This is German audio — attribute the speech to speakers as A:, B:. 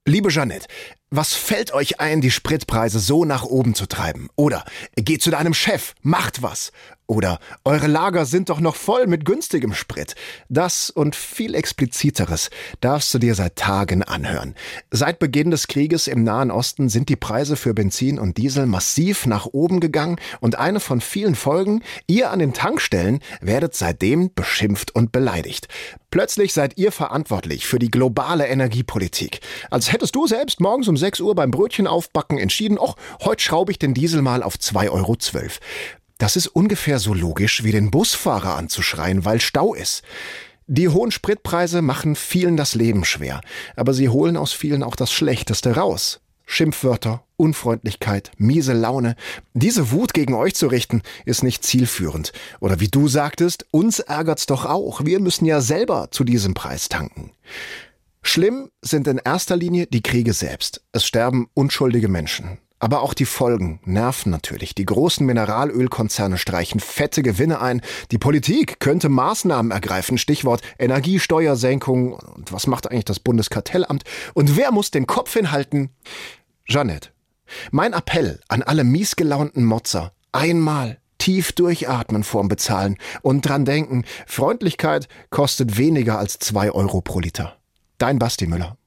A: Liebe Jeanette, was fällt euch ein, die Spritpreise so nach oben zu treiben? Oder geht zu deinem Chef, macht was. Oder eure Lager sind doch noch voll mit günstigem Sprit. Das und viel Expliziteres darfst du dir seit Tagen anhören. Seit Beginn des Krieges im Nahen Osten sind die Preise für Benzin und Diesel massiv nach oben gegangen und eine von vielen Folgen, ihr an den Tankstellen werdet seitdem beschimpft und beleidigt. Plötzlich seid ihr verantwortlich für die globale Energiepolitik. Als hättest du selbst morgens um 6 Uhr beim Brötchen aufbacken entschieden, heute schraube ich den Diesel mal auf 2,12 €. Das ist ungefähr so logisch, wie den Busfahrer anzuschreien, weil Stau ist. Die hohen Spritpreise machen vielen das Leben schwer, aber sie holen aus vielen auch das Schlechteste raus. Schimpfwörter, Unfreundlichkeit, miese Laune. Diese Wut gegen euch zu richten, ist nicht zielführend. Oder wie du sagtest, uns ärgert's doch auch. Wir müssen ja selber zu diesem Preis tanken. Schlimm sind in erster Linie die Kriege selbst. Es sterben unschuldige Menschen. Aber auch die Folgen nerven natürlich. Die großen Mineralölkonzerne streichen fette Gewinne ein. Die Politik könnte Maßnahmen ergreifen. Stichwort Energiesteuersenkung. Und was macht eigentlich das Bundeskartellamt? Und wer muss den Kopf hinhalten? Jeanette, mein Appell an alle miesgelaunten Motzer. Einmal tief durchatmen vorm Bezahlen und dran denken, Freundlichkeit kostet weniger als 2 € pro Liter. Dein Basti Müller.